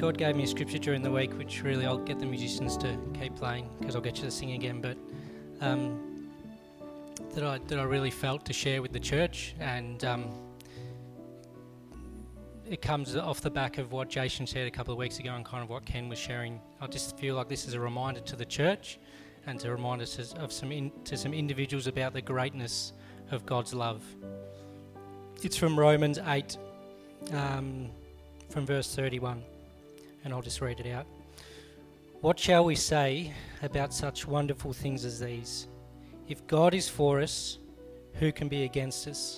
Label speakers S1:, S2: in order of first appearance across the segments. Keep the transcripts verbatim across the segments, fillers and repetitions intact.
S1: God gave me a scripture during the week, which really I'll get the musicians to keep playing because I'll get you to sing again, but um, that I that I really felt to share with the church, and um, it comes off the back of what Jason said a couple of weeks ago and kind of what Ken was sharing. I just feel like this is a reminder to the church and to remind us of some in, to some individuals about the greatness of God's love. It's from Romans eight, um, from verse thirty-one, and I'll just read it out. What shall we say about such wonderful things as these? If God is for us, who can be against us?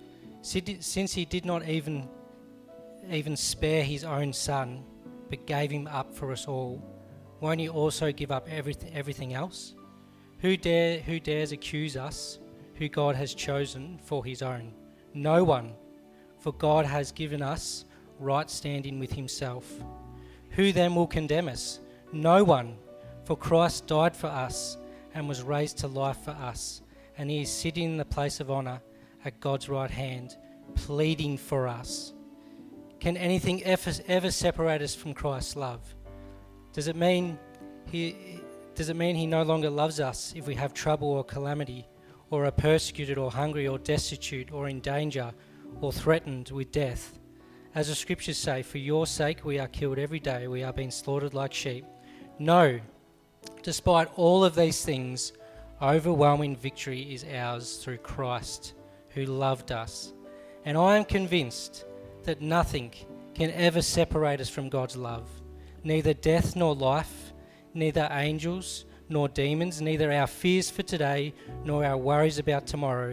S1: Since he did not even even spare his own son, but gave him up for us all, won't he also give up everything everything else? Who dare who dares accuse us, who God has chosen for his own? No one, for God has given us right standing with himself. Who then will condemn us? No one, for Christ died for us and was raised to life for us, and he is sitting in the place of honour at God's right hand, pleading for us. Can anything ever, ever separate us from Christ's love? Does it mean he does it mean he no longer loves us if we have trouble or calamity, or are persecuted or hungry or destitute or in danger or threatened with death? As the scriptures say, for your sake we are killed every day, we are being slaughtered like sheep. No, despite all of these things, overwhelming victory is ours through Christ, who loved us. And I am convinced that nothing can ever separate us from God's love. Neither death nor life, neither angels nor demons, neither our fears for today nor our worries about tomorrow.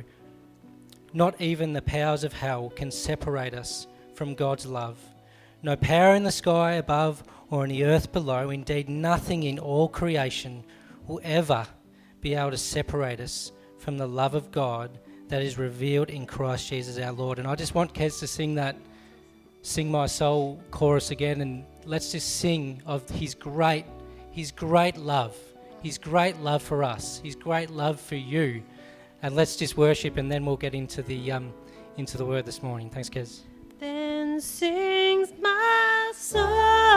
S1: Not even the powers of hell can separate us from God's love. No power in the sky above or in the earth below, indeed nothing in all creation will ever be able to separate us from the love of God that is revealed in Christ Jesus our Lord. And I just want Kez to sing that Sing My Soul chorus again, and let's just sing of his great, his great love, his great love for us, his great love for you. And let's just worship, and then we'll get into the um, into the word this morning. Thanks, Kez.
S2: Then sings my soul,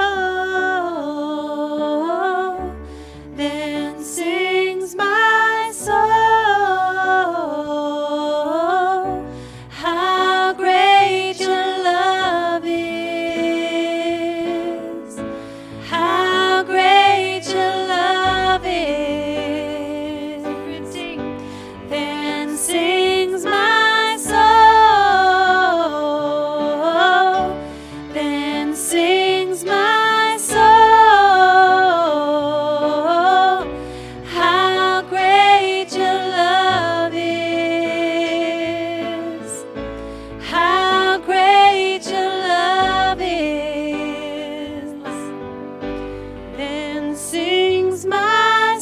S2: then sings my soul, how great your love is, how great your love is. Then sings my soul, then sings my soul, how great your love is, how great your love is. Then sings my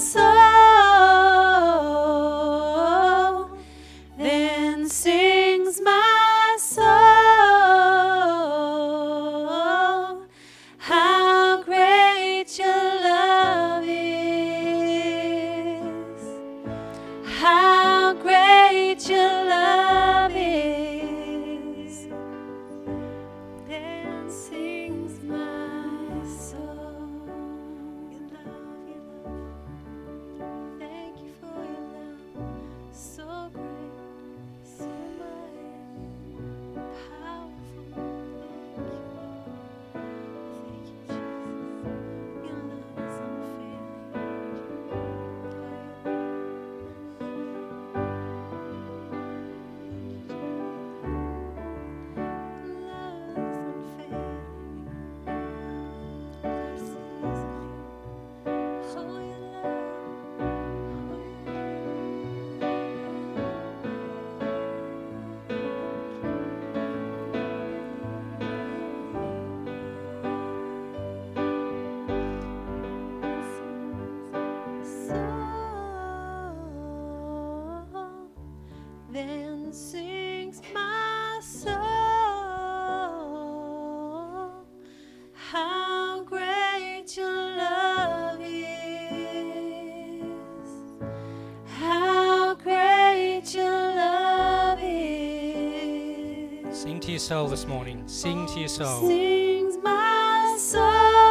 S2: soul, then sings my soul, how great your love is, how great your love is. Then sings my soul. Your love, your love. Thank you for your love. So great, so mighty, powerful. Thank you, Lord. Thank you, Jesus. Your love is unfailing. Love is unfailing. Mercy is new. Oh, your love. Oh, soul, then sings my soul, how great your love is, how great your love is.
S1: Sing to your soul this morning. Sing to your soul.
S2: Sings my soul.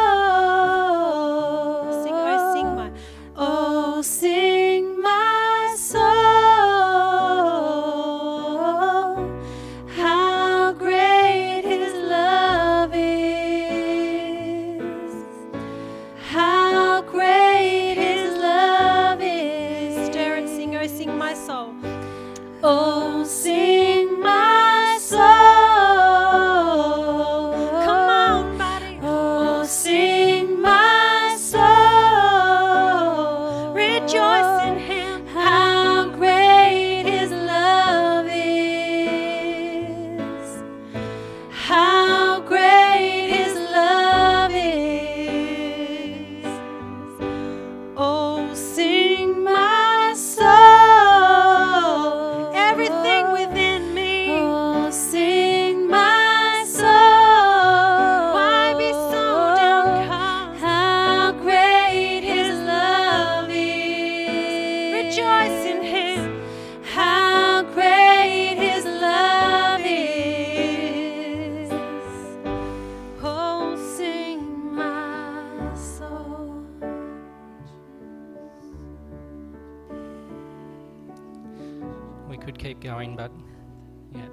S1: could keep going, but yeah.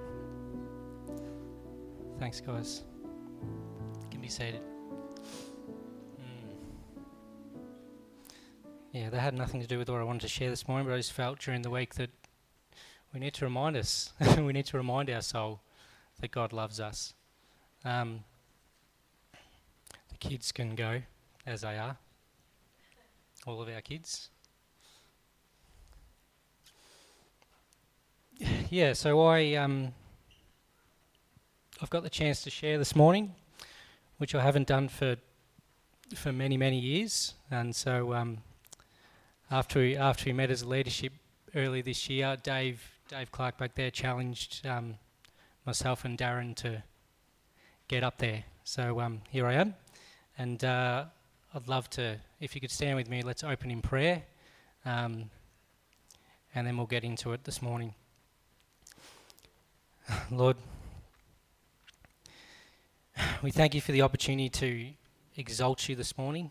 S1: Thanks, guys. You can be seated. Mm. Yeah, that had nothing to do with what I wanted to share this morning, but I just felt during the week that we need to remind us, we need to remind our soul that God loves us. Um, the kids can go as they are, all of our kids. Yeah, so I, um, I've got the chance to share this morning, which I haven't done for for many, many years. And so um, after we, after we met as a leadership early this year, Dave Dave Clark back there challenged um, myself and Darren to get up there. So um, here I am. And uh, I'd love to, if you could stand with me, let's open in prayer. Um, and then we'll get into it this morning. Lord, we thank you for the opportunity to exalt you this morning.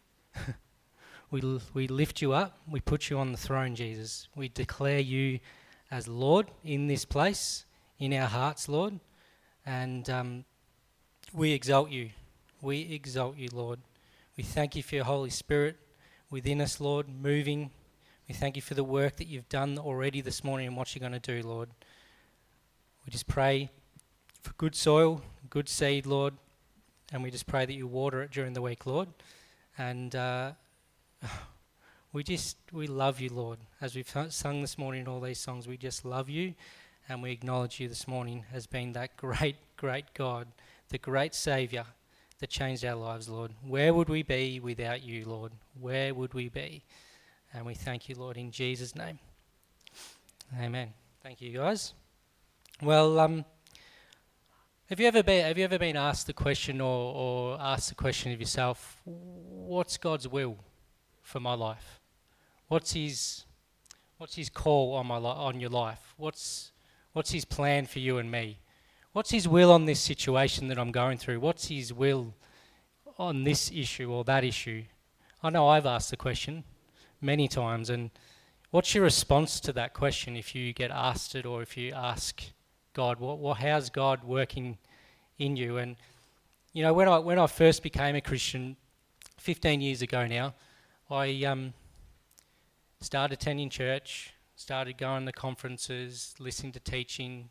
S1: we l- we lift you up. We put you on the throne, Jesus. We declare you as Lord in this place, in our hearts, Lord. And um, we exalt you. We exalt you, Lord. We thank you for your Holy Spirit within us, Lord, moving. We thank you for the work that you've done already this morning and what you're going to do, Lord. We just pray for good soil, good seed, Lord, and we just pray that you water it during the week, Lord. And uh, we just, we love you, Lord. As we've sung this morning in all these songs, we just love you, and we acknowledge you this morning as being that great, great God, the great Saviour that changed our lives, Lord. Where would we be without you, Lord? Where would we be? And we thank you, Lord, in Jesus' name. Amen. Thank you, guys. Well, um, have you ever been have you ever been asked the question, or, or asked the question of yourself, what's God's will for my life? What's His what's His call on my li- on your life? What's what's His plan for you and me? What's His will on this situation that I'm going through? What's His will on this issue or that issue? I know I've asked the question many times, and what's your response to that question if you get asked it, or if you ask God, what, what, how's God working in you? And you know, when I when I first became a Christian, fifteen years ago now, I um, started attending church, started going to conferences, listening to teaching,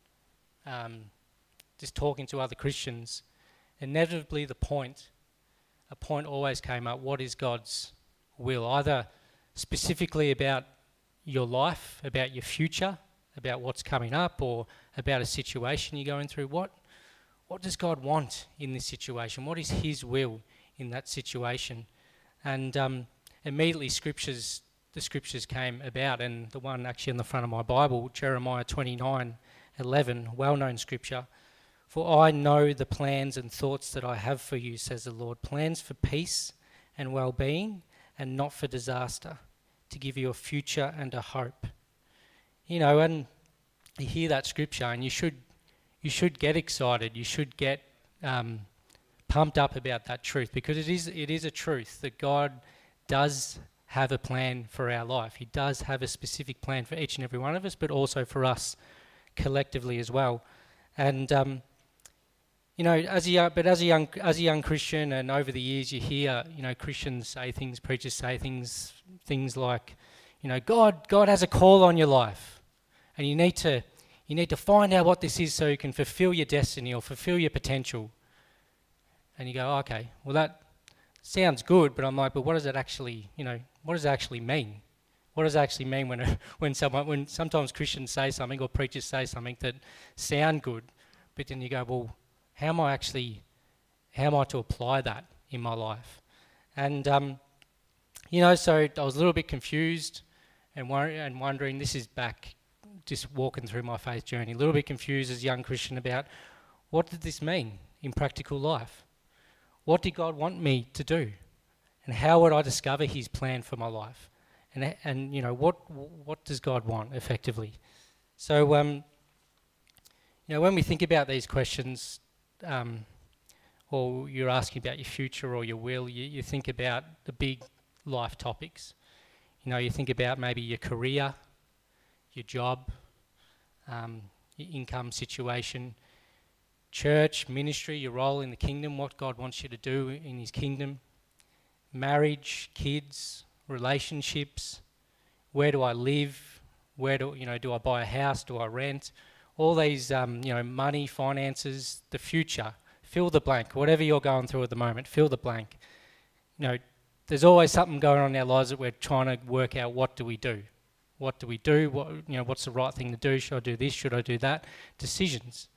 S1: um, just talking to other Christians. Inevitably, the point, a point always came up: what is God's will? Either specifically about your life, about your future, about what's coming up, or about a situation you're going through. What what does God want in this situation? What is His will in that situation? And um, immediately scriptures, the scriptures came about, and the one actually on the front of my Bible, Jeremiah twenty-nine eleven, well-known scripture. For I know the plans and thoughts that I have for you, says the Lord, plans for peace and well-being, and not for disaster, to give you a future and a hope. You know, and you hear that scripture, and you should you should get excited. You should get um, pumped up about that truth, because it is it is a truth that God does have a plan for our life. He does have a specific plan for each and every one of us, but also for us collectively as well. And um, you know, as a young, but as a young as a young Christian, and over the years, you hear you know Christians say things, preachers say things, things like, you know, God God has a call on your life. And you need to you need to find out what this is so you can fulfill your destiny or fulfill your potential. And you go, oh, okay, well that sounds good, but I'm like, but what does it actually, you know, what does it actually mean? What does it actually mean when when someone when sometimes Christians say something or preachers say something that sound good, but then you go, well, how am I actually how am I to apply that in my life? And um, you know, so I was a little bit confused and wor- and wondering. This is back. Just walking through my faith journey, a little bit confused as a young Christian about what did this mean in practical life? What did God want me to do? And how would I discover His plan for my life? And, and you know, what what does God want effectively? So, um, you know, when we think about these questions, um, or you're asking about your future or your will, you, you think about the big life topics. You know, you think about maybe your career, your job, um, your income situation, church, ministry, your role in the kingdom, what God wants you to do in his kingdom, marriage, kids, relationships, where do I live, where do, you know, do I buy a house, do I rent, all these, um, you know, money, finances, the future, fill the blank, whatever you're going through at the moment, fill the blank. You know, there's always something going on in our lives that we're trying to work out, what do we do? What do we do? What, you know, what's the right thing to do? Should I do this? Should I do that? Decisions.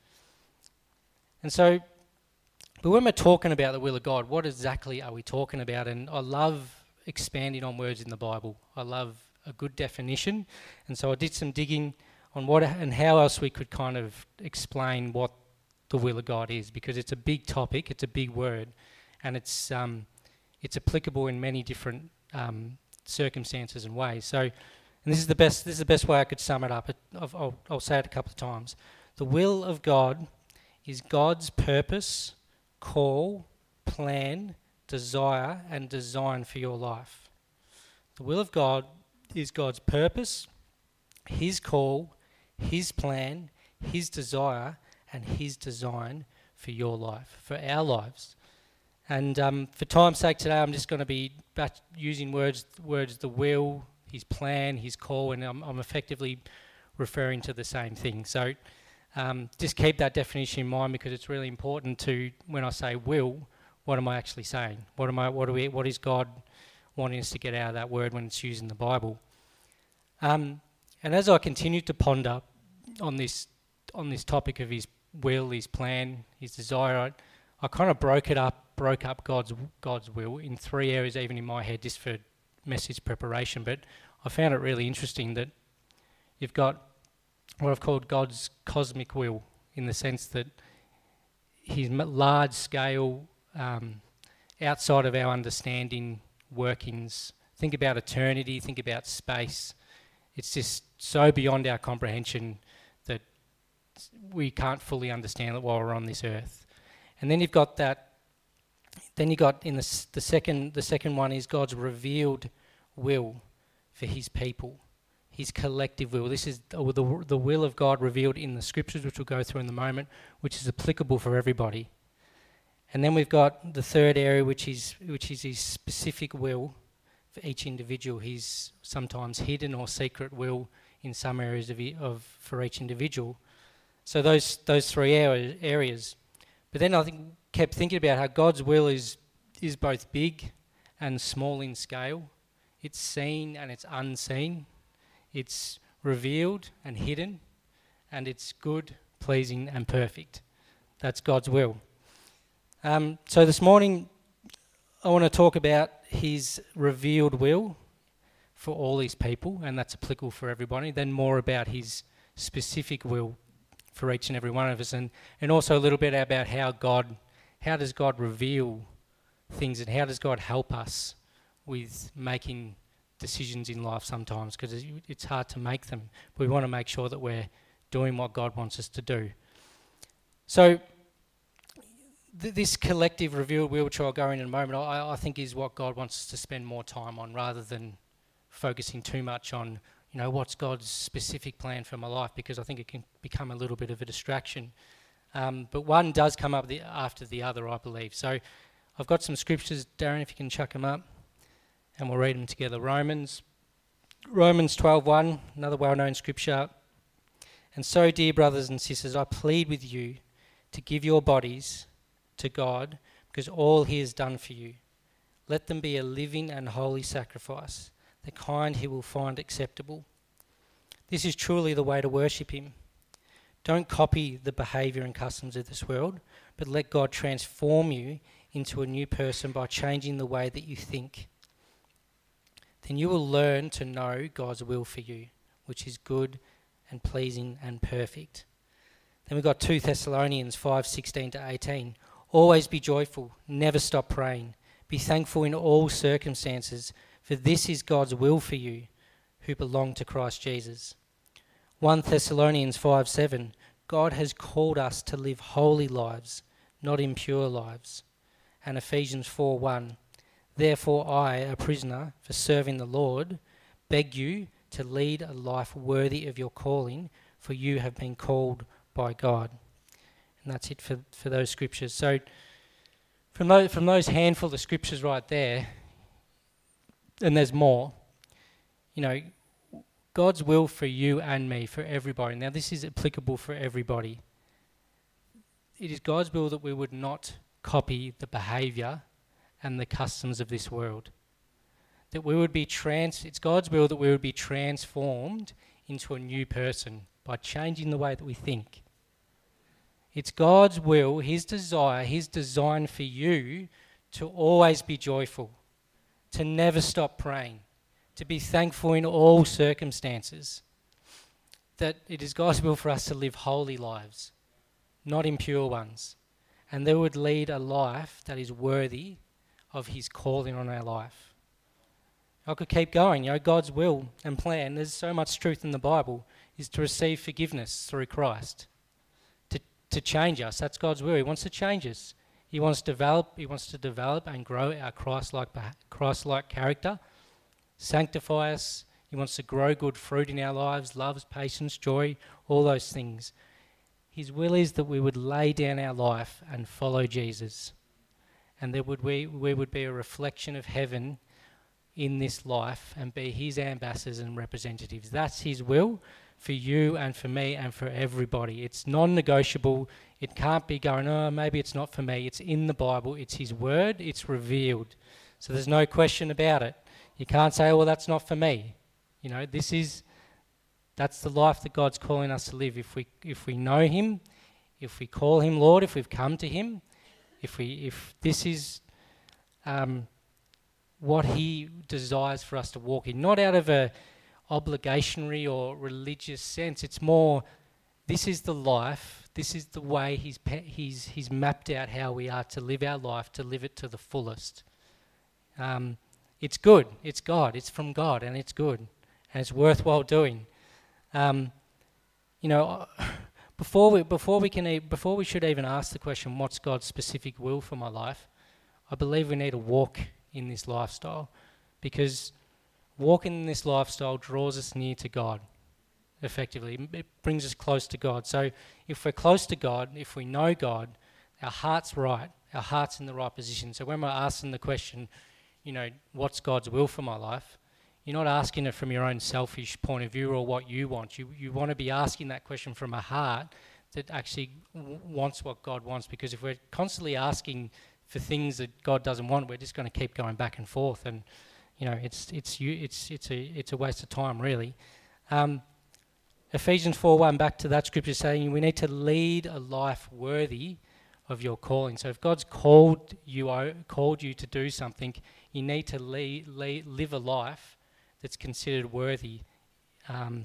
S1: And so, but when we're talking about the will of God, what exactly are we talking about? And I love expanding on words in the Bible. I love a good definition. And so I did some digging on what and how else we could kind of explain what the will of God is, because it's a big topic, it's a big word, and it's um, it's applicable in many different um, circumstances and ways. So, and this is the best this is the best way I could sum it up. It, I'll, I'll, I'll say it a couple of times. The will of God is God's purpose, call, plan, desire, and design for your life. The will of God is God's purpose, his call, his plan, his desire, and his design for your life, for our lives. And um, for time's sake today, I'm just going to be back using words, words the will, his plan, his call, and I'm, I'm effectively referring to the same thing. So um, just keep that definition in mind, because it's really important to, when I say will, what am I actually saying? What am I? What do we? What is God wanting us to get out of that word when it's used in the Bible? Um, and as I continued to ponder on this on this topic of his will, his plan, his desire, I, I kind of broke it up, broke up God's God's will in three areas, even in my head, just for message preparation. But I found it really interesting that you've got what I've called God's cosmic will, in the sense that his large scale, um, outside of our understanding workings. Think about eternity, think about space. It's just so beyond our comprehension that we can't fully understand it while we're on this earth. And then you've got that, then you've got in the, s- the second the second one is God's revealed will for his people, his collective will. This is the, the, the will of God revealed in the scriptures, which we'll go through in a moment, which is applicable for everybody. And then we've got the third area, which is which is his specific will for each individual. His sometimes hidden or secret will in some areas of, he, of for each individual. So those those three area, areas. But then I think kept thinking about how God's will is is both big and small in scale. It's seen and it's unseen. It's revealed and hidden, and it's good, pleasing, and perfect. That's God's will. Um, so this morning, I want to talk about his revealed will for all his people, and that's applicable for everybody. Then more about his specific will for each and every one of us, and, and also a little bit about how God, how does God reveal things, and how does God help us with making decisions in life sometimes, because it's hard to make them, but we want to make sure that we're doing what God wants us to do. So th- this collective revealed will, which I'll go in in a moment, I, I think is what God wants us to spend more time on, rather than focusing too much on, you know, what's God's specific plan for my life, because I think it can become a little bit of a distraction. Um, but one does come up the, after the other, I believe. So I've got some scriptures, Darren, if you can chuck them up, and we'll read them together. Romans, Romans twelve one, another well-known scripture. And so, dear brothers and sisters, I plead with you to give your bodies to God, because all he has done for you. Let them be a living and holy sacrifice, the kind he will find acceptable. This is truly the way to worship him. Don't copy the behaviour and customs of this world, but let God transform you into a new person by changing the way that you think. Then you will learn to know God's will for you, which is good and pleasing and perfect. Then we've got Second Thessalonians five sixteen to eighteen. Always be joyful, never stop praying. Be thankful in all circumstances, for this is God's will for you who belong to Christ Jesus. First Thessalonians five seven. God has called us to live holy lives, not impure lives. And Ephesians four one. Therefore I, a prisoner for serving the Lord, beg you to lead a life worthy of your calling, for you have been called by God. And that's it for, for those scriptures. So from those, from those handful of scriptures right there, and there's more, you know, God's will for you and me, for everybody. Now this is applicable for everybody. It is God's will that we would not copy the behaviour and the customs of this world. That we would be trans. It's God's will that we would be transformed into a new person by changing the way that we think. It's God's will, His desire, His design for you to always be joyful, to never stop praying, to be thankful in all circumstances. That it is God's will for us to live holy lives, not impure ones, and that we would lead a life that is worthy of His calling on our life. I could keep going. You know, God's will and plan, there's so much truth in the Bible, is to receive forgiveness through Christ. To to change us. That's God's will. He wants to change us. He wants to develop, he wants to develop and grow our Christ-like Christ-like character, sanctify us. He wants to grow good fruit in our lives, love, patience, joy, all those things. His will is that we would lay down our life and follow Jesus. And that would we, we would be a reflection of heaven in this life and be His ambassadors and representatives. That's His will for you and for me and for everybody. It's non-negotiable. It can't be going, oh, maybe it's not for me. It's in the Bible. It's His word. It's revealed. So there's no question about it. You can't say, well, that's not for me. You know, this is, that's the life that God's calling us to live. If we if we know Him, if we call Him Lord, if we've come to Him, if we if this is um, what He desires for us to walk in, not out of a obligationary or religious sense. It's more, this is the life, this is the way he's, pe- he's, he's mapped out how we are to live our life, to live it to the fullest. Um, it's good, it's God, it's from God, and it's good, and it's worthwhile doing. Um, you know, before we before we can e- before we should even ask the question, what's God's specific will for my life? I believe we need to walk in this lifestyle, because walking in this lifestyle draws us near to God, effectively. It brings us close to God. So if we're close to God, if we know God, our heart's right, our heart's in the right position. So when we're asking the question, you know, what's God's will for my life? You're not asking it from your own selfish point of view or what you want. You you want to be asking that question from a heart that actually w- wants what God wants, because if we're constantly asking for things that God doesn't want, we're just going to keep going back and forth, and you know, it's it's you it's it's a it's a waste of time, really. Um, Ephesians four one, back to that scripture, saying we need to lead a life worthy of your calling. So if God's called you called you to do something, you need to lead, lead, live a life that's considered worthy. Um,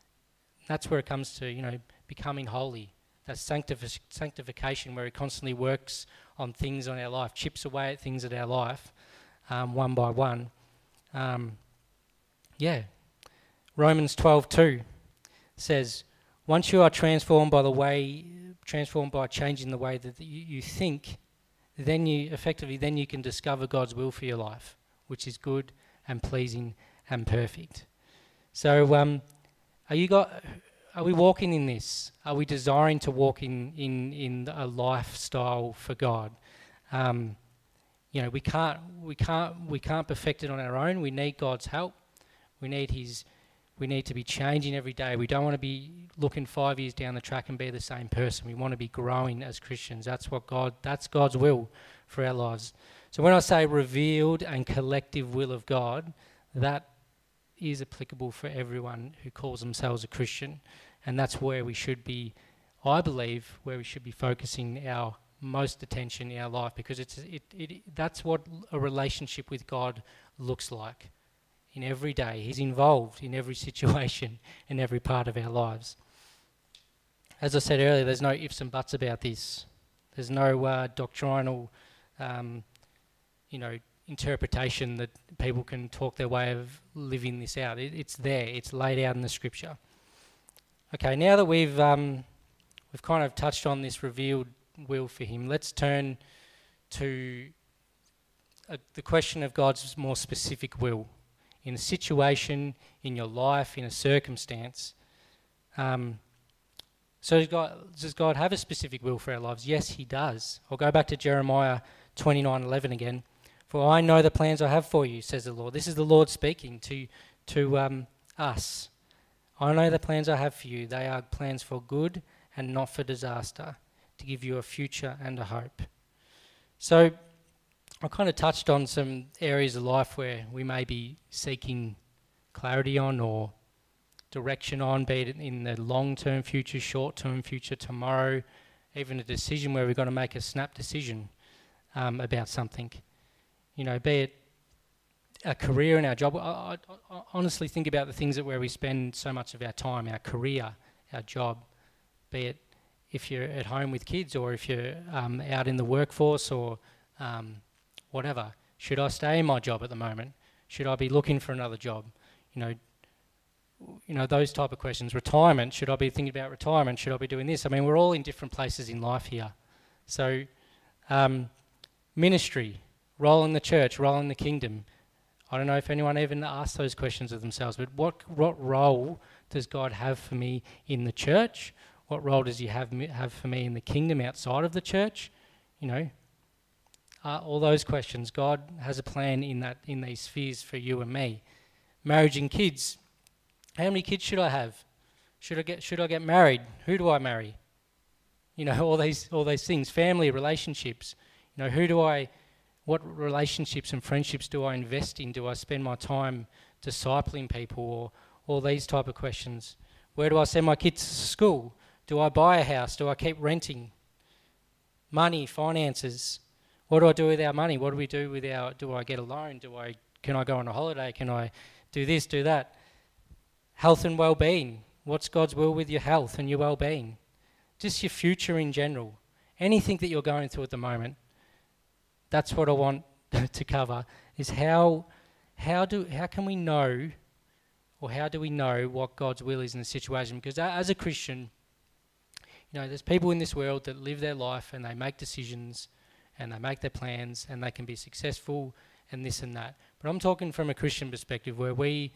S1: that's where it comes to, you know, becoming holy. That's sanctif- sanctification, where He constantly works on things on our life, chips away at things in our life, um, one by one. Um, yeah. Romans twelve two says, once you are transformed by the way, transformed by changing the way that you, you think, then you effectively, then you can discover God's will for your life, which is good and pleasing and perfect. So, um, are you got? Are we walking in this? Are we desiring to walk in in, in a lifestyle for God? Um, you know, we can't we can't we can't perfect it on our own. We need God's help. We need His. We need to be changing every day. We don't want to be looking five years down the track and be the same person. We want to be growing as Christians. That's what God. That's God's will for our lives. So when I say revealed and collective will of God, that is applicable for everyone who calls themselves a Christian, and that's where we should be, I believe, where we should be focusing our most attention in our life, because it's it, it that's what a relationship with God looks like in every day. He's involved in every situation, in every part of our lives. As I said earlier, there's no ifs and buts about this. There's no uh, doctrinal, um, you know, interpretation that people can talk their way of living this out. It, it's there. It's laid out in the scripture. Okay, now that we've um, we've kind of touched on this revealed will for Him, let's turn to uh, the question of God's more specific will in a situation, in your life, in a circumstance. Um, So does God, does God have a specific will for our lives? Yes, he does. I'll go back to Jeremiah twenty-nine eleven again. For I know the plans I have for you, says the Lord. This is the Lord speaking to, to um, us. I know the plans I have for you. They are plans for good and not for disaster, to give you a future and a hope. So I kind of touched on some areas of life where we may be seeking clarity on or direction on, be it in the long-term future, short-term future, tomorrow, even a decision where we've got to make a snap decision um, about something. You know, be it a career in our job. I, I, I honestly think about the things that where we spend so much of our time, our career, our job, be it if you're at home with kids or if you're um, out in the workforce or um, whatever. Should I stay in my job at the moment? Should I be looking for another job? You know, you know, those type of questions. Retirement, should I be thinking about retirement? Should I be doing this? I mean, we're all in different places in life here. So, um, ministry, role in the church, role in the kingdom. I don't know if anyone even asked those questions of themselves, but what what role does God have for me in the church? What role does he have me, have for me in the kingdom outside of the church? You know, uh, all those questions. God has a plan in that in these spheres for you and me. Marriage and kids. How many kids should I have? Should I get should I get married? Who do I marry? You know, all these all these things. Family, relationships. You know, who do I what relationships and friendships do I invest in? Do I spend my time discipling people, or all these type of questions? Where do I send my kids to school? Do I buy a house? Do I keep renting? Money, finances. What do I do with our money? What do we do with our, do I get a loan? Do I, can I go on a holiday? Can I do this, do that? Health and well-being. What's God's will with your health and your well-being? Just your future in general. Anything that you're going through at the moment. That's what I want to cover, is how, how do, how can we know, or how do we know what God's will is in the situation? Because as a Christian, you know, there's people in this world that live their life and they make decisions and they make their plans and they can be successful and this and that. But I'm talking from a Christian perspective where we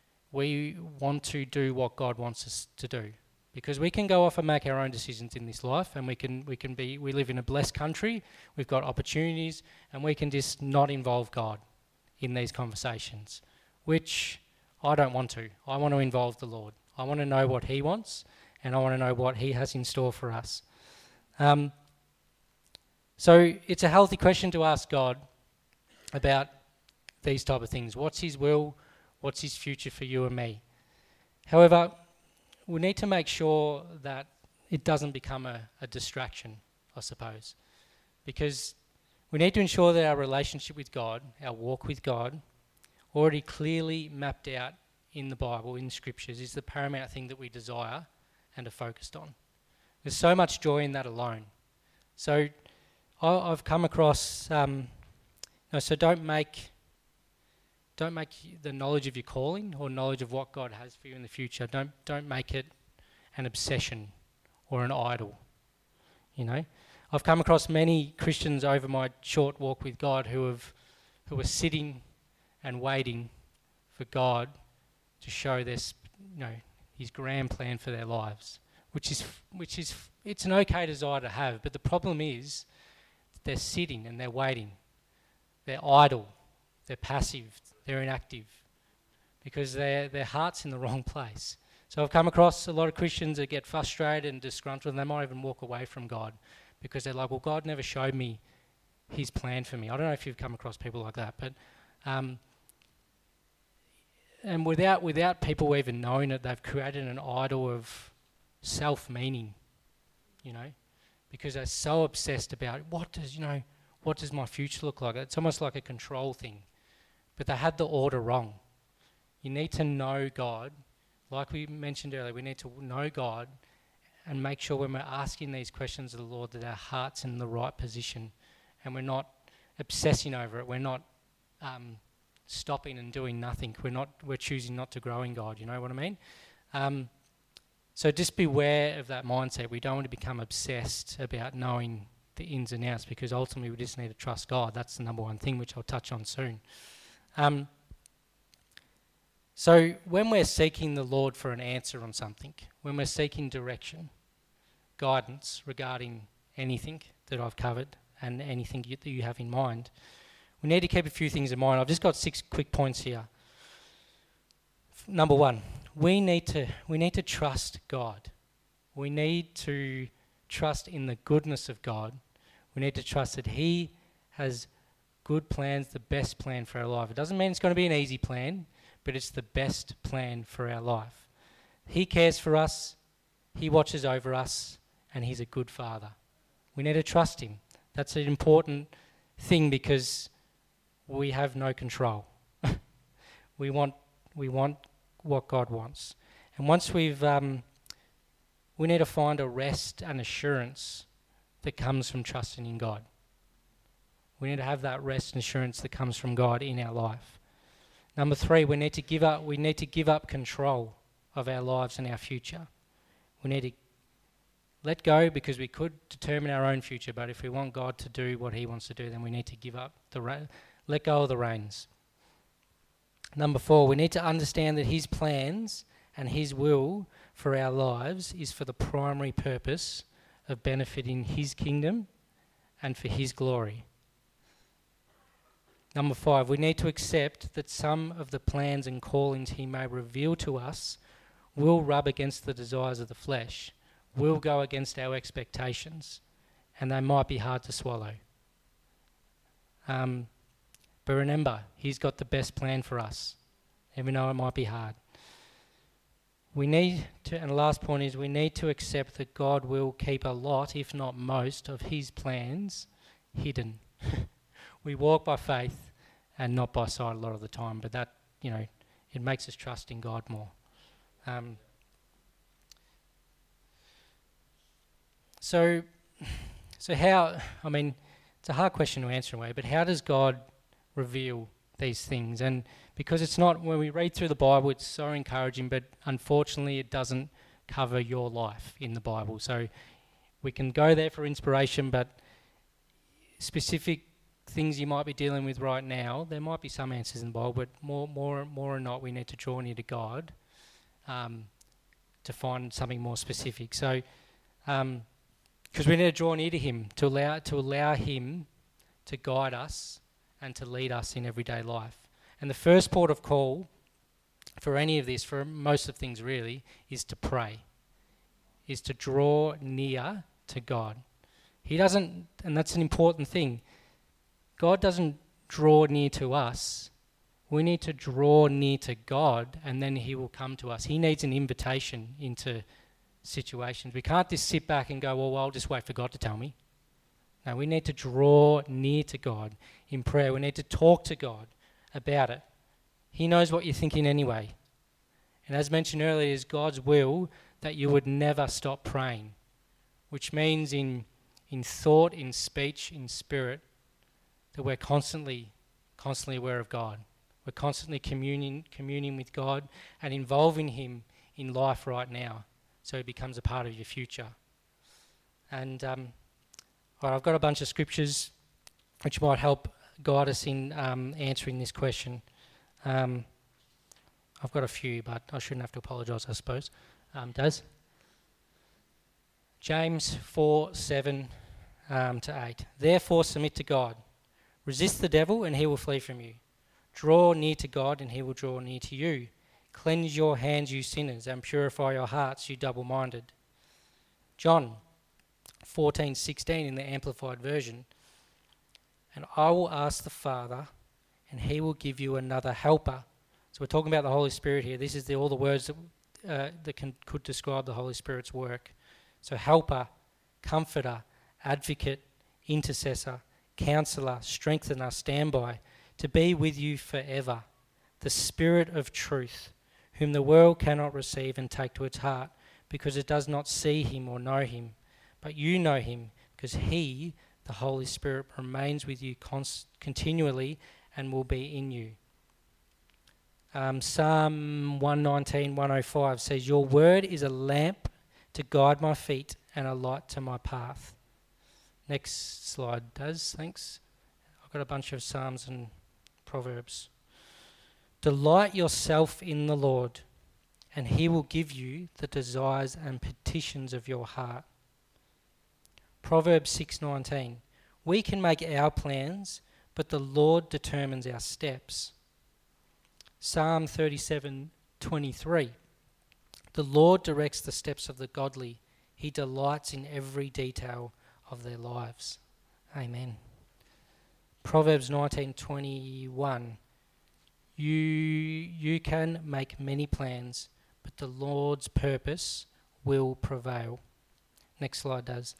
S1: we want to do what God wants us to do. Because we can go off and make our own decisions in this life, and we can we can be we live in a blessed country, we've got opportunities, and we can just not involve God in these conversations, which I don't want to. I want to involve the Lord. I want to know what he wants, and I want to know what he has in store for us. Um, so it's a healthy question to ask God about these type of things. What's his will? What's his future for you and me? However, we need to make sure that it doesn't become a, a distraction, I suppose. Because we need to ensure that our relationship with God, our walk with God, already clearly mapped out in the Bible, in the scriptures, is the paramount thing that we desire and are focused on. There's so much joy in that alone. So I, I've come across, um, no, so don't make, don't make the knowledge of your calling or knowledge of what God has for you in the future, don't don't make it an obsession or an idol, you know. I've come across many Christians over my short walk with God who have, who are sitting and waiting for God to show this, you know, his grand plan for their lives, which is, which is, it's an okay desire to have, but the problem is they're sitting and they're waiting. They're idle, they're passive, they're inactive, because their their heart's in the wrong place. So I've come across a lot of Christians that get frustrated and disgruntled, and they might even walk away from God because they're like, well, God never showed me his plan for me. I don't know if you've come across people like that, but um, and without without people even knowing it, they've created an idol of self-meaning, you know, because they're so obsessed about what does, you know, what does my future look like? It's almost like a control thing. But they had the order wrong. You need to know God. Like we mentioned earlier, we need to know God and make sure when we're asking these questions of the Lord that our heart's in the right position and we're not obsessing over it. We're not um, stopping and doing nothing. We're not. We're choosing not to grow in God. You know what I mean? Um, so just beware of that mindset. We don't want to become obsessed about knowing the ins and outs, because ultimately we just need to trust God. That's the number one thing, which I'll touch on soon. Um, so when we're seeking the Lord for an answer on something, when we're seeking direction, guidance regarding anything that I've covered and anything you, that you have in mind, we need to keep a few things in mind. I've just got six quick points here. F- Number one, we need to we need to trust God. We need to trust in the goodness of God. We need to trust that He has good plans, the best plan for our life. It doesn't mean it's going to be an easy plan, but it's the best plan for our life. He cares for us, He watches over us, and He's a good Father. We need to trust Him. That's an important thing because we have no control. we want we want what God wants. And once we've, um, we need to find a rest and assurance that comes from trusting in God. We need to have that rest and assurance that comes from God in our life. Number three, we need to give up, we need to give up control of our lives and our future. We need to let go because we could determine our own future, but if we want God to do what He wants to do, then we need to give up the re- let go of the reins. Number four, we need to understand that His plans and His will for our lives is for the primary purpose of benefiting His kingdom and for His glory. Number five, we need to accept that some of the plans and callings He may reveal to us will rub against the desires of the flesh, will go against our expectations, and they might be hard to swallow. Um, but remember, He's got the best plan for us, even though it might be hard. We need to, and the last point is, we need to accept that God will keep a lot, if not most, of His plans hidden. We walk by faith and not by sight a lot of the time, but that, you know, it makes us trust in God more. Um, so, so how, I mean, it's a hard question to answer in a way, but how does God reveal these things? And because it's not, when we read through the Bible, it's so encouraging, but unfortunately it doesn't cover your life in the Bible. So we can go there for inspiration, but specific things you might be dealing with right now, there might be some answers in the Bible, but more, more, more or not, we need to draw near to God um, to find something more specific. So, um, because we need to draw near to Him to allow to allow Him to guide us and to lead us in everyday life. And the first port of call for any of this, for most of things really, is to pray, is to draw near to God. He doesn't, and that's an important thing, God doesn't draw near to us. We need to draw near to God, and then He will come to us. He needs an invitation into situations. We can't just sit back and go, well, I'll just wait for God to tell me. No, we need to draw near to God in prayer. We need to talk to God about it. He knows what you're thinking anyway. And as mentioned earlier, it is God's will that you would never stop praying, which means in in thought, in speech, in spirit, that we're constantly, constantly aware of God. We're constantly communing, communing with God and involving Him in life right now, so He becomes a part of your future. And um, all right, I've got a bunch of scriptures which might help guide us in um, answering this question. Um, I've got a few, but I shouldn't have to apologise, I suppose. Um, Does? James four, seven um, to eight. Therefore submit to God. Resist the devil and he will flee from you. Draw near to God and He will draw near to you. Cleanse your hands, you sinners, and purify your hearts, you double-minded. John fourteen sixteen in the Amplified Version. And I will ask the Father, and He will give you another helper. So we're talking about the Holy Spirit here. This is the, all the words that, uh, that can, could describe the Holy Spirit's work. So helper, comforter, advocate, intercessor, counselor, strengthener, standby, to be with you forever. The Spirit of truth, whom the world cannot receive and take to its heart, because it does not see Him or know Him. But you know Him, because He, the Holy Spirit, remains with you const- continually and will be in you. Um, Psalm one nineteen, one oh five says, your word is a lamp to guide my feet and a light to my path. Next slide does, thanks. I've got a bunch of Psalms and Proverbs. Delight yourself in the Lord, and He will give you the desires and petitions of your heart. Proverbs six nineteen. We can make our plans, but the Lord determines our steps. Psalm thirty-seven twenty-three. The Lord directs the steps of the godly. He delights in every detail of their lives. Amen. Proverbs nineteen twenty-one. You, you can make many plans, but the Lord's purpose will prevail. Next slide does.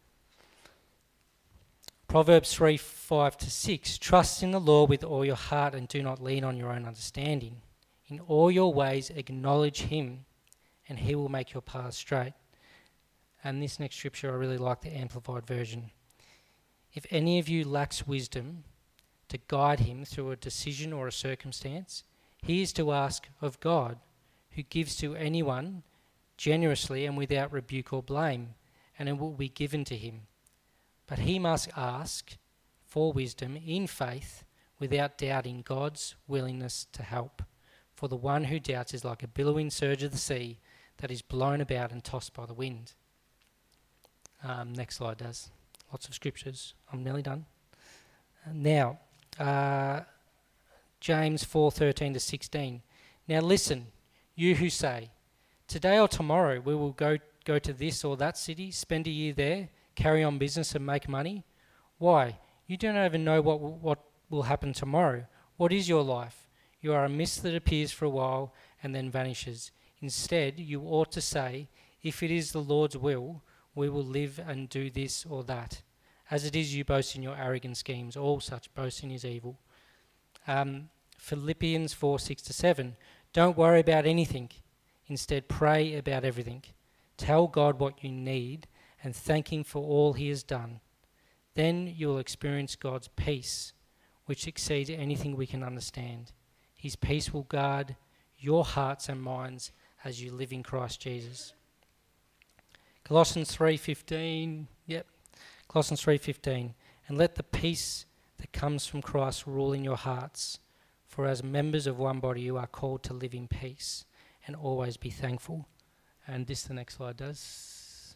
S1: Proverbs three five to six. Trust in the Lord with all your heart and do not lean on your own understanding. In all your ways acknowledge him, and he will make your paths straight. And this next scripture, I really like the Amplified Version. If any of you lacks wisdom to guide him through a decision or a circumstance, he is to ask of God, who gives to anyone generously and without rebuke or blame, and it will be given to him. But he must ask for wisdom in faith without doubting God's willingness to help. For the one who doubts is like a billowing surge of the sea that is blown about and tossed by the wind. Um, next slide does. Lots of scriptures. I'm nearly done. Uh, now, uh, James four thirteen to sixteen. Now listen, you who say, today or tomorrow we will go, go to this or that city, spend a year there, carry on business and make money. Why? You don't even know what will, what will happen tomorrow. What is your life? You are a mist that appears for a while and then vanishes. Instead, you ought to say, if it is the Lord's will, we will live and do this or that. As it is, you boast in your arrogant schemes. All such boasting is evil. Um, Philippians four six to seven. Don't worry about anything. Instead, pray about everything. Tell God what you need and thank him for all he has done. Then you will experience God's peace, which exceeds anything we can understand. His peace will guard your hearts and minds as you live in Christ Jesus. Colossians three fifteen. Yep. Colossians three fifteen. And let the peace that comes from Christ rule in your hearts. For as members of one body you are called to live in peace and always be thankful. And this the next slide does.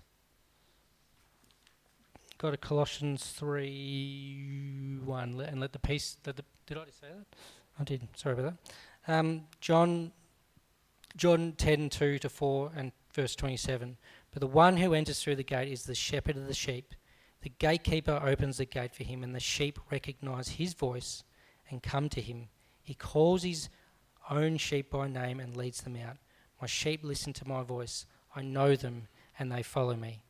S1: Got a Colossians three one, and let the peace, let the, did I just say that? I did, sorry about that. Um, John John ten two to four and verse twenty-seven. But the one who enters through the gate is the shepherd of the sheep. The gatekeeper opens the gate for him, and the sheep recognize his voice and come to him. He calls his own sheep by name and leads them out. My sheep listen to my voice. I know them, and they follow me.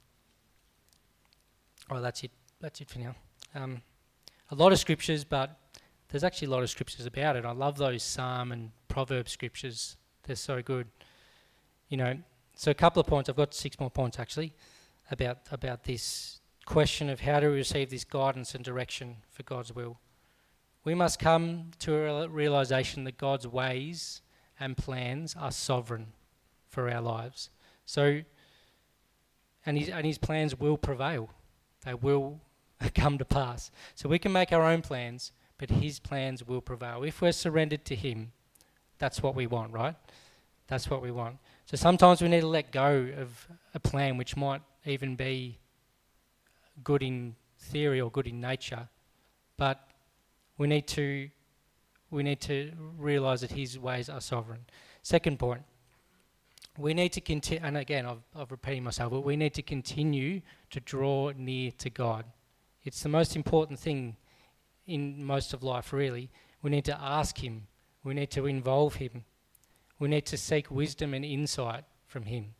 S1: Oh, that's it. That's it for now. Um, a lot of scriptures, but there's actually a lot of scriptures about it. I love those Psalm and Proverb scriptures. They're so good. You know, so a couple of points. I've got six more points actually about about this question of how to receive this guidance and direction for God's will. We must come to a realization that God's ways and plans are sovereign for our lives. So, and his and his plans will prevail. They will come to pass. So we can make our own plans, but his plans will prevail. If we're surrendered to him, that's what we want, right? That's what we want. So sometimes we need to let go of a plan which might even be good in theory or good in nature, but we need to we need to realise that his ways are sovereign. Second point, we need to continue, and again, I've, I've repeated myself, but we need to continue to draw near to God. It's the most important thing in most of life, really. We need to ask him. We need to involve him. We need to seek wisdom and insight from him.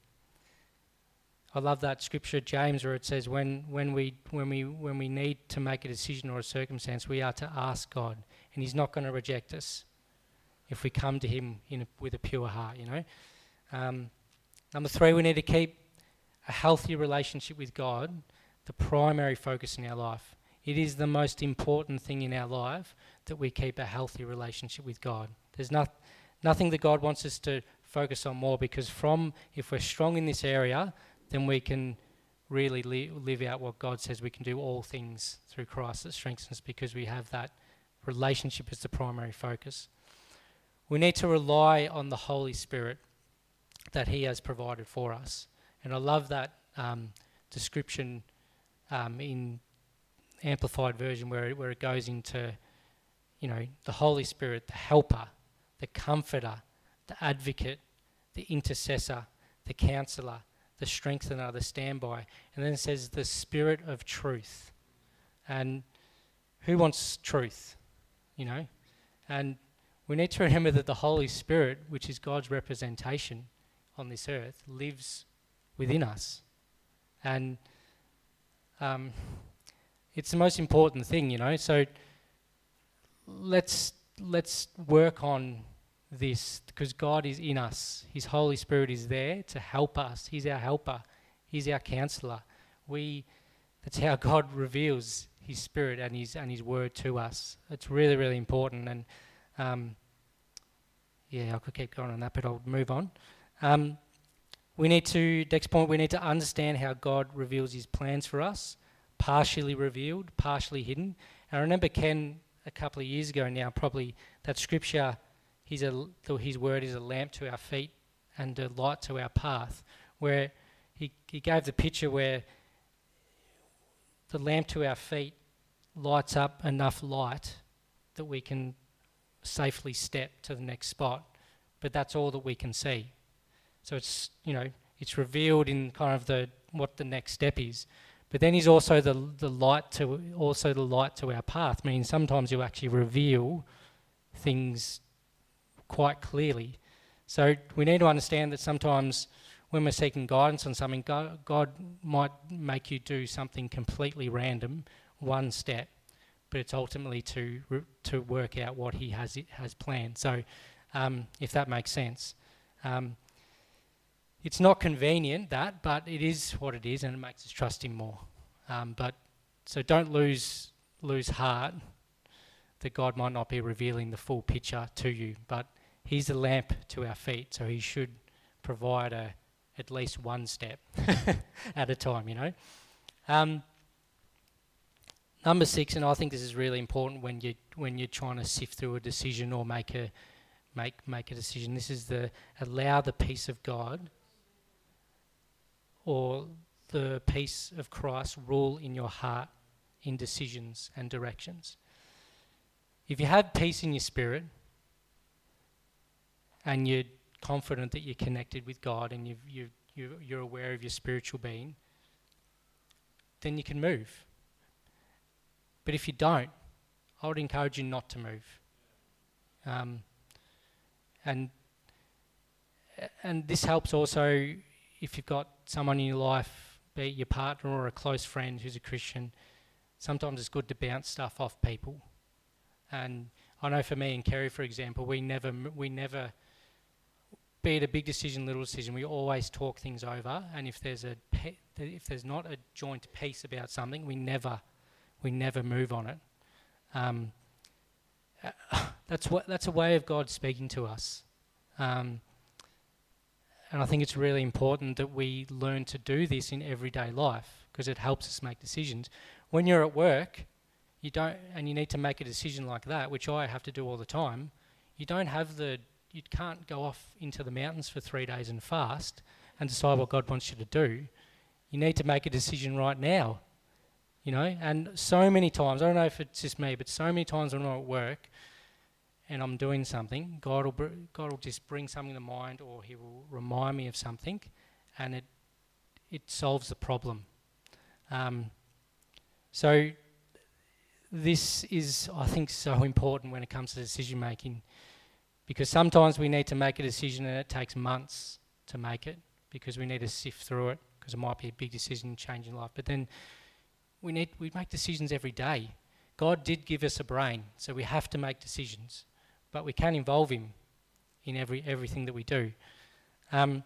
S1: I love that scripture, James, where it says, when when we when we when we need to make a decision or a circumstance, we are to ask God, and he's not going to reject us if we come to him in a, with a pure heart, you know. Um, number three, we need to keep a healthy relationship with God the primary focus in our life. It is the most important thing in our life that we keep a healthy relationship with God. There's not, nothing that God wants us to focus on more, because from if we're strong in this area, then we can really li- live out what God says we can do all things through Christ that strengthens us, because we have that relationship as the primary focus. We need to rely on the Holy Spirit that he has provided for us. And I love that um, description um, in Amplified version where it, where it goes into, you know, the Holy Spirit, the helper, the comforter, the advocate, the intercessor, the counselor, the strengthener, the standby. And then it says the Spirit of truth. And who wants truth? You know? And we need to remember that the Holy Spirit, which is God's representation on this earth, lives within us. And um, it's the most important thing, you know. So let's let's work on this, because God is in us. His Holy Spirit is there to help us. He's our helper. He's our counselor. We that's how God reveals His Spirit and His and His Word to us. It's really, really important. And um, yeah, I could keep going on that, but I'll move on. Um, we need to next point. We need to understand how God reveals His plans for us. Partially revealed, partially hidden. And I remember Ken a couple of years ago now, probably that scripture. His a, His Word is a lamp to our feet and a light to our path. Where he he gave the picture where the lamp to our feet lights up enough light that we can safely step to the next spot, but that's all that we can see. So it's, you know, it's revealed in kind of the what the next step is. But then he's also the the light to also the light to our path. Meaning sometimes you actually reveal things quite clearly. So we need to understand that sometimes when we're seeking guidance on something, God, God might make you do something completely random, one step, but it's ultimately to to work out what He has has planned. So, um, if that makes sense, um, it's not convenient that, but it is what it is, and it makes us trust Him more. Um, but so don't lose lose heart that God might not be revealing the full picture to you, but He's a lamp to our feet, so He should provide a at least one step at a time, you know. Um, number six, and I think this is really important when you when you're trying to sift through a decision or make a make make a decision. This is the allow the peace of God or the peace of Christ rule in your heart in decisions and directions. If you have peace in your spirit and you're confident that you're connected with God and you've, you've, you, you're aware of your spiritual being, then you can move. But if you don't, I would encourage you not to move. Um, and and this helps also if you've got someone in your life, be it your partner or a close friend who's a Christian. Sometimes it's good to bounce stuff off people. And I know for me and Kerry, for example, we never we never. Be it a big decision, little decision, we always talk things over. And if there's a pe- if there's not a joint peace about something, we never we never move on it. Um, that's what that's a way of God speaking to us, um, and I think it's really important that we learn to do this in everyday life because it helps us make decisions. When you're at work, you don't, and you need to make a decision like that, which I have to do all the time. You don't have the You can't go off into the mountains for three days and fast and decide what God wants you to do. You need to make a decision right now, you know. And so many times, I don't know if it's just me, but so many times when I'm at work and I'm doing something, God will br- God will just bring something to mind, or He will remind me of something, and it it solves the problem. Um, so this is, I think, so important when it comes to decision making. Because sometimes we need to make a decision and it takes months to make it because we need to sift through it because it might be a big decision changing life. But then we need we make decisions every day. God did give us a brain, so we have to make decisions, but we can involve Him in every everything that we do. Um,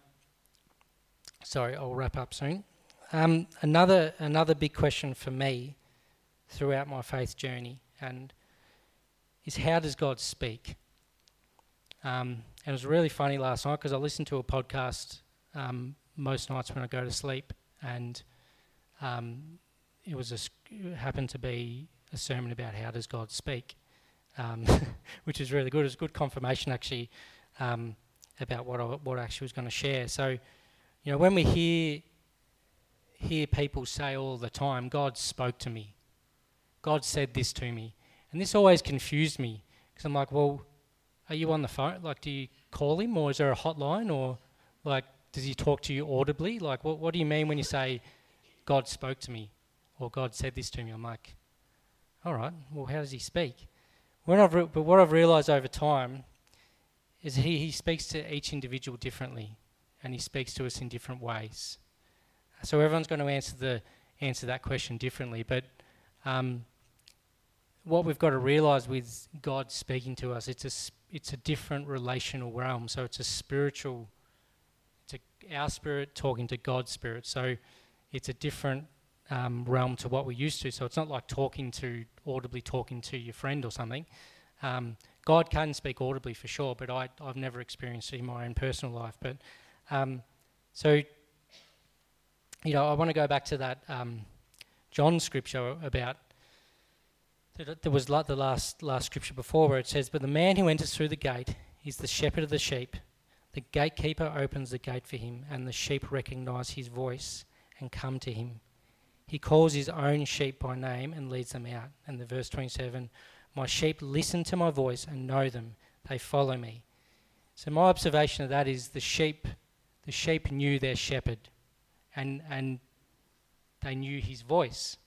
S1: sorry, I'll wrap up soon. Um, another another big question for me throughout my faith journey and is how does God speak? Um, and it was really funny last night because I listened to a podcast um, most nights when I go to sleep, and um, it was a, it happened to be a sermon about how does God speak, um, which is really good. It was good confirmation actually um, about what I, what I actually was going to share. So, you know, when we hear hear people say all the time, God spoke to me. God said this to me. And this always confused me because I'm like, well, are you on the phone? Like, do you call him, or is there a hotline, or like, does he talk to you audibly? Like, what, what do you mean when you say God spoke to me or God said this to me? I'm like, all right, well, how does he speak? When I've re- but what I've realised over time is he, he speaks to each individual differently, and he speaks to us in different ways. So everyone's going to answer the answer that question differently. But um, what we've got to realise with God speaking to us, it's a s- it's a different relational realm. So it's a spiritual, it's a, our spirit talking to God's spirit. So it's a different um, realm to what we're used to. So it's not like talking to, audibly talking to your friend or something. Um, God can speak audibly for sure, but I, I've never experienced it in my own personal life. But um, so, you know, I want to go back to that um, John scripture about, there was like the last last scripture before where it says, but the man who enters through the gate is the shepherd of the sheep. The gatekeeper opens the gate for him, and the sheep recognise his voice and come to him. He calls his own sheep by name and leads them out. And the verse twenty-seven, my sheep listen to my voice and know them. They follow me. So my observation of that is the sheep, the sheep knew their shepherd, and and they knew his voice.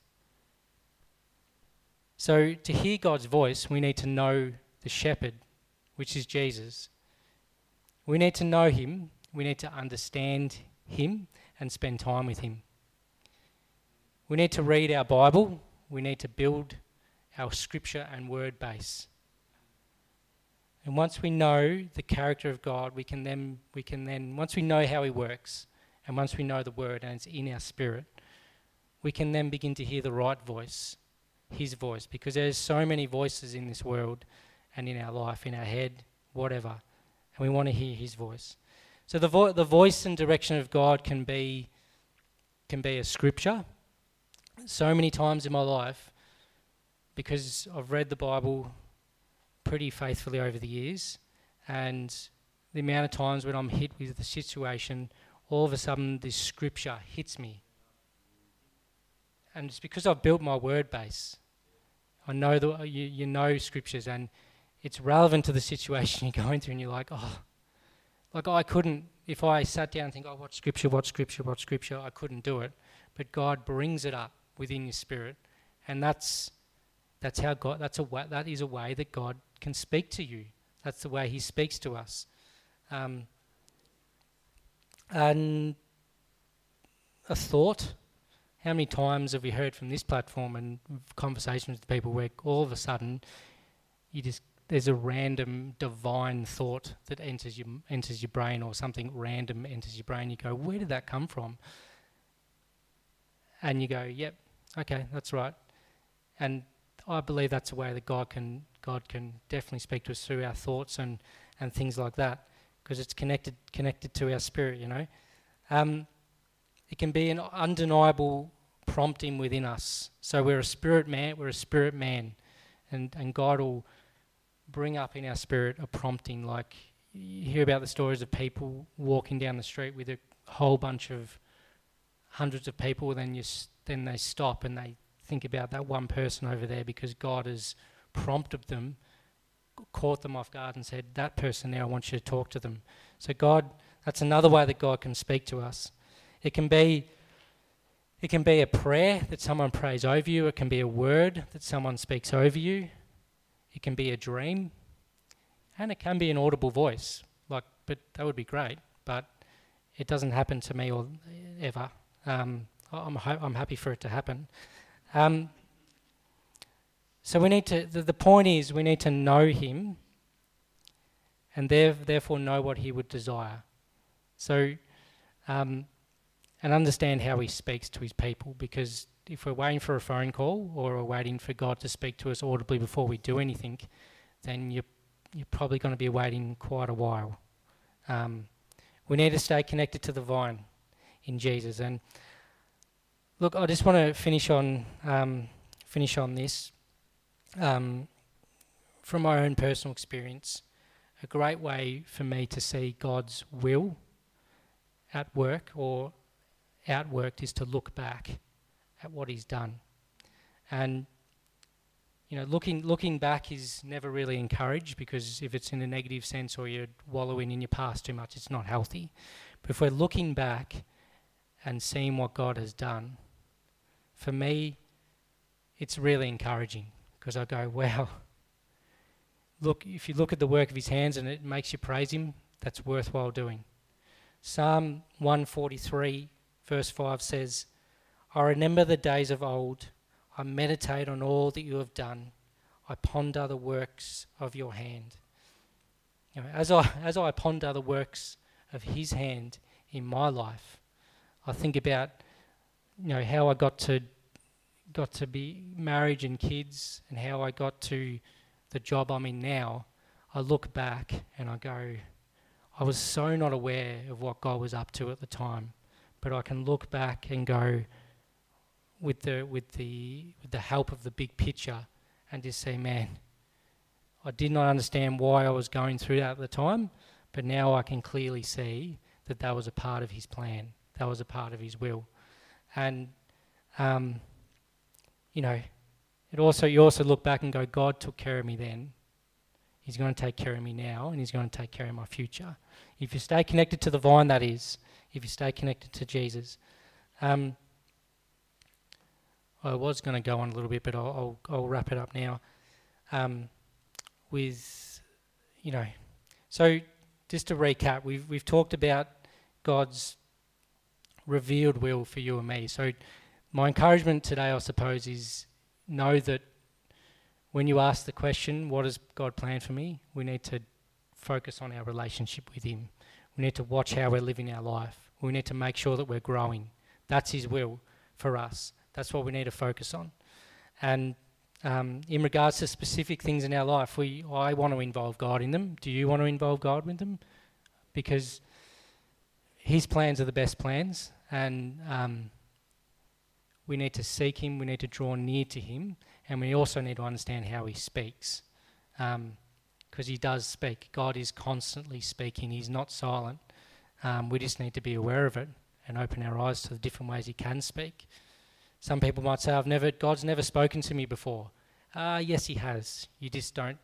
S1: So to hear God's voice, we need to know the shepherd, which is Jesus. We need to know him, we need to understand him and spend time with him. We need to read our Bible, we need to build our scripture and word base. And once we know the character of God, we can then, we can then, once we know how he works, and once we know the word and it's in our spirit, we can then begin to hear the right voice, his voice, because there's so many voices in this world and in our life, in our head, whatever, and we want to hear his voice. So the vo- the voice and direction of God can be can be a scripture. So many times in my life, because I've read the Bible pretty faithfully over the years, and the amount of times when I'm hit with the situation, all of a sudden this scripture hits me. And it's because I've built my word base. I know the you, you know scriptures, and it's relevant to the situation you're going through, and you're like, oh, like I couldn't, if I sat down and think, oh, what scripture, what scripture, what scripture, I couldn't do it. But God brings it up within your spirit, and that's that's how God, that's a way, that is a way that God can speak to you. That's the way he speaks to us. Um, and a thought. How many times have we heard from this platform and conversations with people where all of a sudden you just there's a random divine thought that enters your enters your brain, or something random enters your brain. You go, where did that come from? And you go, yep, okay, that's right. And I believe that's a way that God can God can definitely speak to us through our thoughts and, and things like that, because it's connected connected to our spirit, you know. Um, It can be an undeniable prompting within us. So we're a spirit man, we're a spirit man. And, and God will bring up in our spirit a prompting. Like you hear about the stories of people walking down the street with a whole bunch of hundreds of people, then you s- then they stop and they think about that one person over there, because God has prompted them, caught them off guard and said, that person there, I want you to talk to them. So God, that's another way that God can speak to us. It can be it can be a prayer that someone prays over you. It can be a word that someone speaks over you. It can be a dream. And it can be an audible voice. Like, but that would be great. But it doesn't happen to me or ever. Um, I'm ho- I'm happy for it to happen. Um, so we need to. The, the point is, we need to know him, and there, therefore know what he would desire. So. Um, And understand how he speaks to his people, because if we're waiting for a phone call or we're waiting for God to speak to us audibly before we do anything, then you're, you're probably going to be waiting quite a while. Um, we need to stay connected to the vine in Jesus. And look, I just want to finish on um, finish on this. Um, from my own personal experience, a great way for me to see God's will at work, or outworked is to look back at what he's done. And, you know, looking looking back is never really encouraged, because if it's in a negative sense or you're wallowing in your past too much, it's not healthy. But if we're looking back and seeing what God has done, for me, it's really encouraging, because I go, wow, look, if you look at the work of his hands and it makes you praise him, that's worthwhile doing. Psalm one forty-three verse five says, I remember the days of old. I meditate on all that you have done. I ponder the works of your hand. You know, as I as I ponder the works of his hand in my life, I think about, you know, how I got to got to be marriage and kids, and how I got to the job I'm in now. I look back and I go, I was so not aware of what God was up to at the time, but I can look back and go, with the with the with the help of the big picture, and just say, man, I did not understand why I was going through that at the time, but now I can clearly see that that was a part of his plan. That was a part of his will. And, um, you know, it also you also look back and go, God took care of me then. He's going to take care of me now, and he's going to take care of my future. If you stay connected to the vine, that is. If you stay connected to Jesus. Um, I was going to go on a little bit, but I'll, I'll, I'll wrap it up now. Um, with, you know, so just to recap, we've we've talked about God's revealed will for you and me. So my encouragement today, I suppose, is know that when you ask the question, what does God plan for me? We need to focus on our relationship with him. We need to watch how we're living our life. We need to make sure that we're growing. That's his will for us. That's what we need to focus on. And um, in regards to specific things in our life, we I want to involve God in them. Do you want to involve God with them? Because his plans are the best plans, and um, we need to seek him, we need to draw near to him, and we also need to understand how he speaks. Um, because he does speak. God is constantly speaking. He's not silent. Um, we just need to be aware of it and open our eyes to the different ways he can speak. Some people might say, I've never, God's never spoken to me before. Ah, uh, yes, he has. You just don't,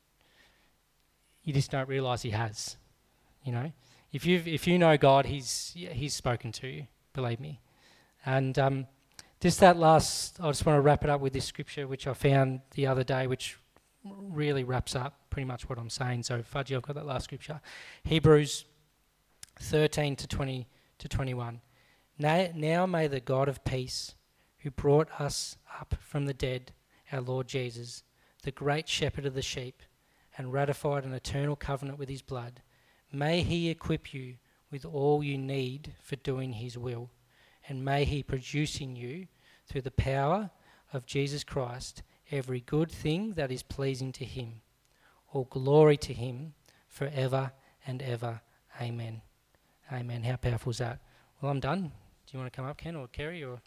S1: you just don't realise he has. You know, if you if you know God, he's he's spoken to you. Believe me. And um, just that last, I just want to wrap it up with this scripture which I found the other day, which really wraps up pretty much what I'm saying. So, Fudgy, I've got that last scripture, Hebrews thirteen to twenty to twenty-one. Now, now may the God of peace, who brought us up from the dead, our Lord Jesus, the great shepherd of the sheep, and ratified an eternal covenant with his blood, may he equip you with all you need for doing his will, and may he produce in you, through the power of Jesus Christ, every good thing that is pleasing to him. All glory to him forever and ever. Amen. Amen. How powerful is that? Well, I'm done. Do you want to come up, Ken, or Kerry, or...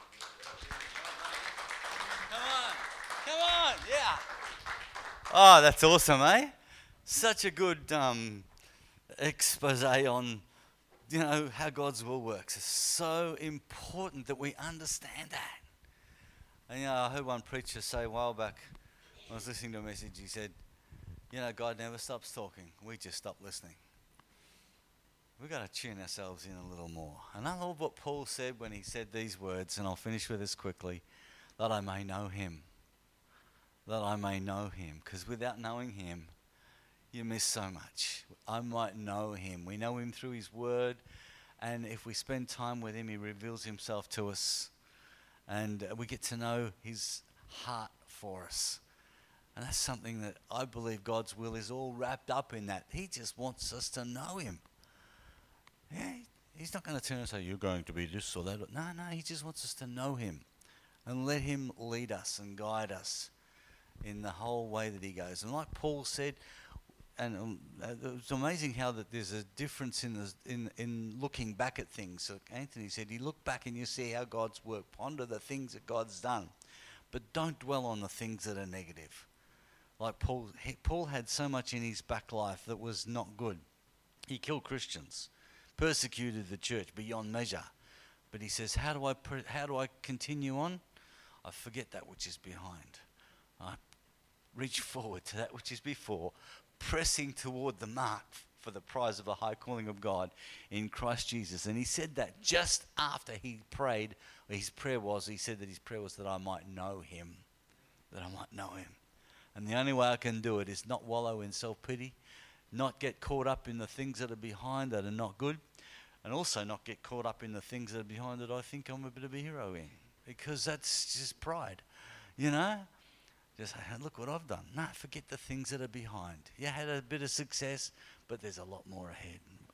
S3: Come on, yeah. Oh, that's awesome, eh? Such a good um, expose on, you know, how God's will works. It's so important that we understand that. And, you know, I heard one preacher say a while back, I was listening to a message, he said, you know, God never stops talking. We just stop listening. We've got to tune ourselves in a little more. And I love what Paul said when he said these words, and I'll finish with this quickly, that I may know him. That I may know him. Because without knowing him, you miss so much. I might know him. We know him through his word, and if we spend time with him, he reveals himself to us, and we get to know his heart for us. And that's something that I believe God's will is all wrapped up in that. He just wants us to know him. Yeah, he's not going to turn and say, you're going to be this or that. No, no, he just wants us to know him and let him lead us and guide us in the whole way that he goes. And like Paul said, and um, it's amazing how that there's a difference in the, in in looking back at things. So Anthony said, you look back and you see how God's worked. Ponder the things that God's done, but don't dwell on the things that are negative. Like Paul, he, Paul had so much in his back life that was not good. He killed Christians, persecuted the church beyond measure. But he says, how do I pr- how do I continue on? I forget that which is behind. I reach forward to that which is before, pressing toward the mark for the prize of the high calling of God in Christ Jesus. And he said that just after he prayed, his prayer was, he said that his prayer was that I might know him, that I might know him. And the only way I can do it is not wallow in self-pity, not get caught up in the things that are behind that are not good, and also not get caught up in the things that are behind that I think I'm a bit of a hero in, because that's just pride, you know? Just say, look what I've done. No, forget the things that are behind. You had a bit of success, but there's a lot more ahead.